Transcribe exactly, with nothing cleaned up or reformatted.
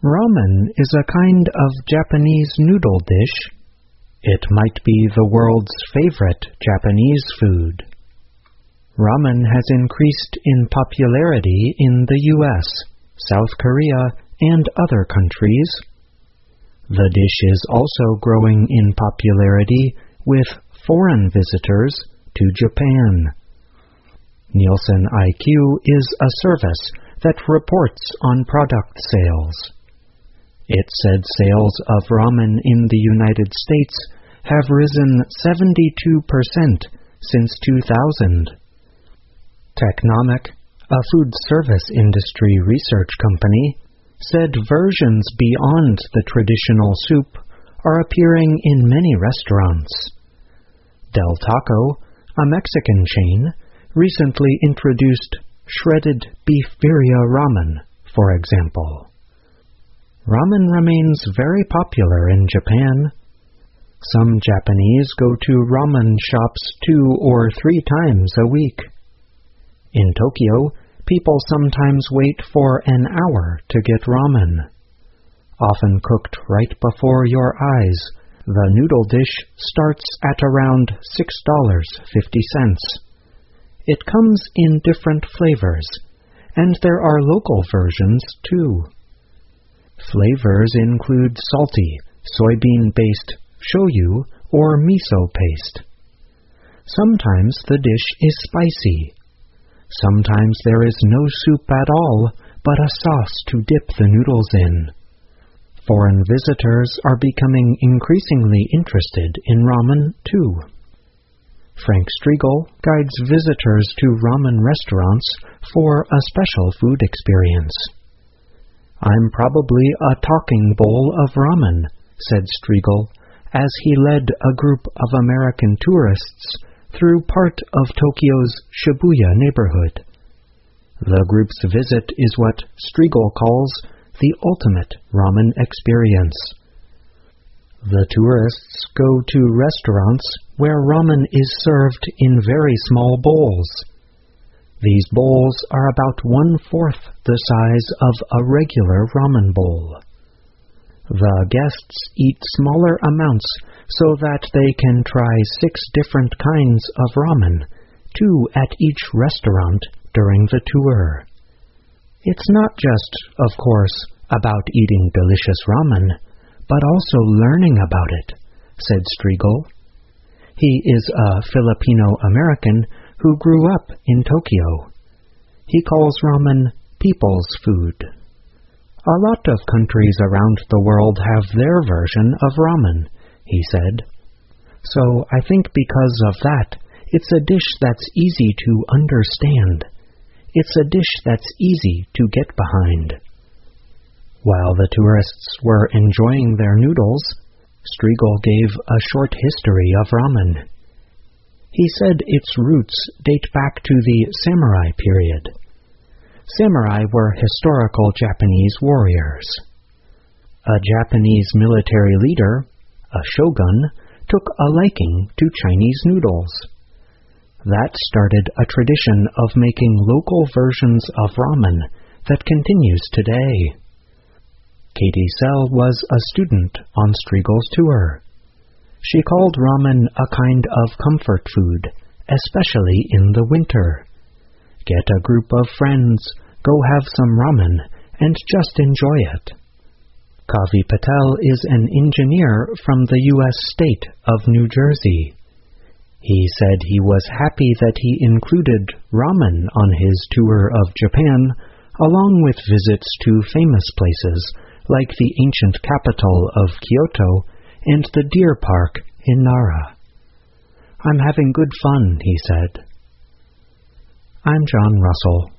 Ramen is a kind of Japanese noodle dish. It might be the world's favorite Japanese food. Ramen has increased in popularity in the U S, South Korea, and other countries. The dish is also growing in popularity with foreign visitors to Japan. Nielsen I Q is a service that reports on product sales. It said sales of ramen in the United States have risen seventy-two percent since two thousand. Technomic, a food service industry research company, said versions beyond the traditional soup are appearing in many restaurants. Del Taco, a Mexican chain, recently introduced shredded beef birria ramen, for example. Ramen remains very popular in Japan. Some Japanese go to ramen shops two or three times a week. In Tokyo, people sometimes wait for an hour to get ramen. Often cooked right before your eyes, the noodle dish starts at around six dollars and fifty cents. It comes in different flavors, and there are local versions too. Flavors include salty, soybean-based shoyu or miso paste. Sometimes the dish is spicy. Sometimes there is no soup at all, but a sauce to dip the noodles in. Foreign visitors are becoming increasingly interested in ramen too. Frank Striegel guides visitors to ramen restaurants for a special food experience. "I'm probably a talking bowl of ramen," said Striegel, as he led a group of American tourists through part of Tokyo's Shibuya neighborhood. The group's visit is what Striegel calls the ultimate ramen experience. The tourists go to restaurants where ramen is served in very small bowls. These bowls are about one-fourth the size of a regular ramen bowl. The guests eat smaller amounts so that they can try six different kinds of ramen, two at each restaurant during the tour. It's not just, of course, about eating delicious ramen, but also learning about it, said Striegel. He is a Filipino-American who grew up in Tokyo. He calls ramen people's food. A lot of countries around the world have their version of ramen, he said. So I think because of that, it's a dish that's easy to understand. It's a dish that's easy to get behind. While the tourists were enjoying their noodles, Striegel gave a short history of ramen. He said its roots date back to the samurai period. Samurai were historical Japanese warriors. A Japanese military leader, a shogun, took a liking to Chinese noodles. That started a tradition of making local versions of ramen that continues today. Katie Sell was a student on Striegel's tour. She called ramen a kind of comfort food, especially in the winter. Get a group of friends, go have some ramen, and just enjoy it. Kavi Patel is an engineer from the U S state of New Jersey. He said he was happy that he included ramen on his tour of Japan, along with visits to famous places like the ancient capital of Kyoto and the deer park in Nara. "I'm having good fun," he said. I'm John Russell.